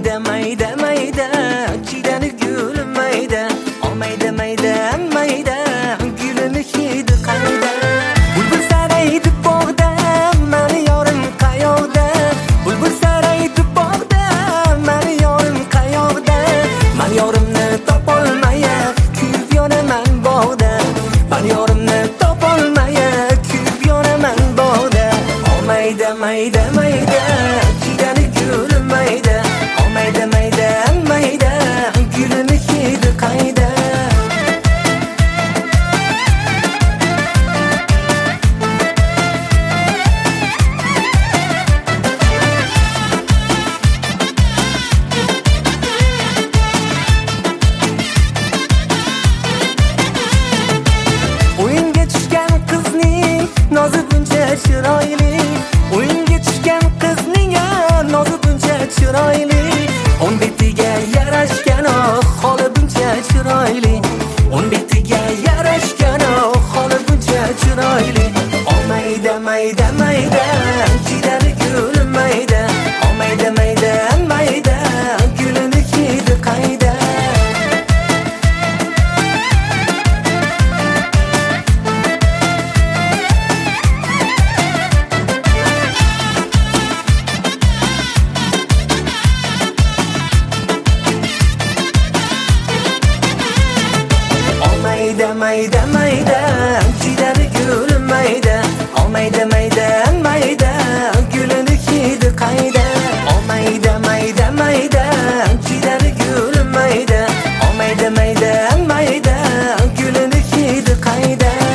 mayda mayda mayda chidani gul mayda mayda mayda mayda gulini hidi qayda bulbul saraydi bog'da mani yorim qayoqda bulbul saraydi bog'da mani yorim qayoqda man yorimni topolmaya kuyib yonaman bog'da man yorimni topolmaya kuyib yonaman bog'da mayda mayda mayda chidani gul mayda mayda mayda mayda gulini hidi qayda o'yinga tushgan qizning nozi buncha chiroyli o'yinga tushgan qizning nozi buncha chiroyli o'n betiga yarashgan holi buncha chiroyli o'n betiga yarashgan holi buncha chiroyli mayda mayda mayda chidani gul mayda mayda mayda mayda gulini hidi qayda mayda mayda mayda chidani gul mayda mayda mayda mayda gulini hidi qayda mayda mayda mayda chidani gul mayda mayda mayda mayda gulini hidi qayda